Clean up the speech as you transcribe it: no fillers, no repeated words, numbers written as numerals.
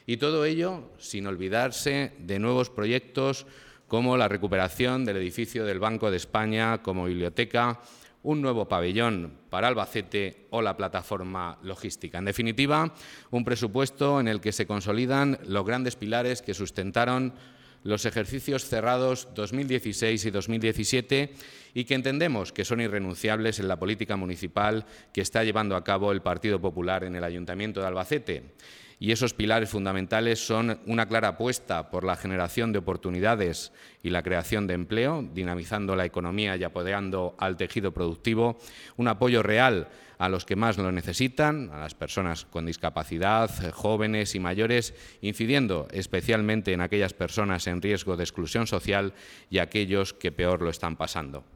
Y todo ello sin olvidarse de nuevos proyectos como la recuperación del edificio del Banco de España como biblioteca, un nuevo pabellón para Albacete o la plataforma logística. En definitiva, un presupuesto en el que se consolidan los grandes pilares que sustentaron los ejercicios cerrados 2016 y 2017 y que entendemos que son irrenunciables en la política municipal que está llevando a cabo el Partido Popular en el Ayuntamiento de Albacete. Y esos pilares fundamentales son una clara apuesta por la generación de oportunidades y la creación de empleo, dinamizando la economía y apoyando al tejido productivo, un apoyo real a los que más lo necesitan, a las personas con discapacidad, jóvenes y mayores, incidiendo especialmente en aquellas personas en riesgo de exclusión social y aquellos que peor lo están pasando.